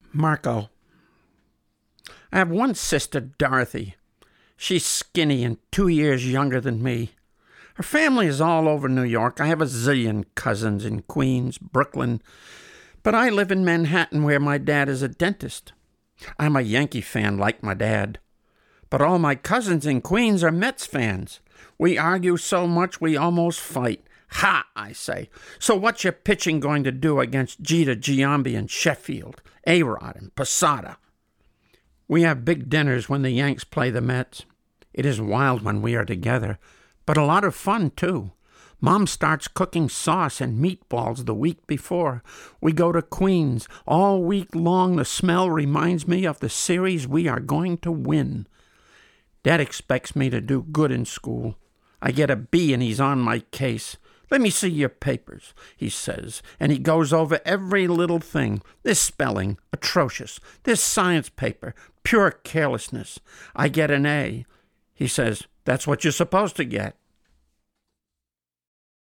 Marco. I have one sister, Dorothy. She's skinny and 2 years younger than me. Her family is all over New York. I have a zillion cousins in Queens, Brooklyn, but I live in Manhattan where my dad is a dentist. I'm a Yankee fan like my dad, but all my cousins in Queens are Mets fans. We argue so much we almost fight. Ha, I say. So what's your pitching going to do against Jeter, Giambi, and Sheffield, A-Rod, and Posada? We have big dinners when the Yanks play the Mets. It is wild when we are together, but a lot of fun, too. Mom starts cooking sauce and meatballs the week before. We go to Queens. All week long, the smell reminds me of the series we are going to win. Dad expects me to do good in school. I get a B and he's on my case. Let me see your papers, he says, and he goes over every little thing. This spelling, atrocious. This science paper, pure carelessness. I get an A. He says, that's what you're supposed to get.